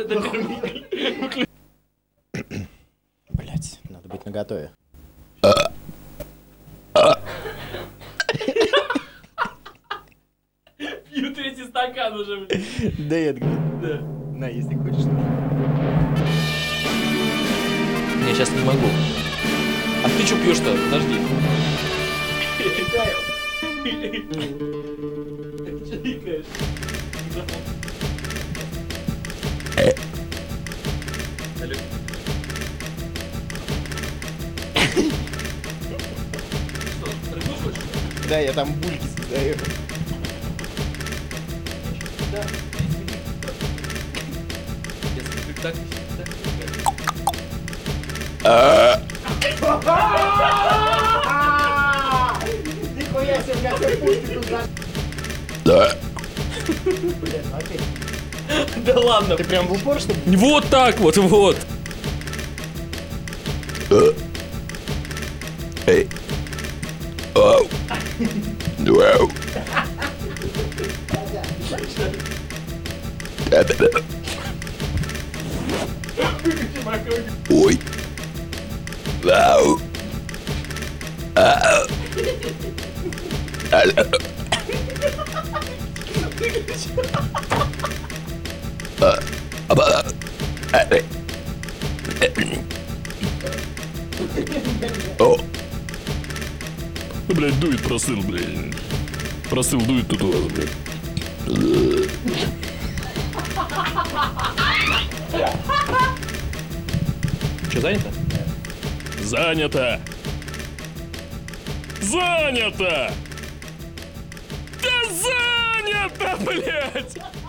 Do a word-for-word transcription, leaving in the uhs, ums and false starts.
Блять, надо быть наготове. Пью третий стакан уже, блядь. Да, Эдгар. Да. На, если хочешь. Не, сейчас не могу. А ты что пьешь-то? Подожди. Ты что икаешь? Алло. Что, приглушишь? Да, я там бульки создаю. Да. Если бы так, так, Нихуя себе, я все пульки тут за... Да. Блин, ну опять. да ладно. Ты прям в упор, что ли? Вот так вот, вот. Эй. Оу. Вау. Да-да-да. Ой. Вау. Ау. Алло. А, аба. Эй. О. Блядь, дует просыл, блядь. Просыл дует тут у вас, блядь. Что, занято? Занято! Занято! Да занято, блядь!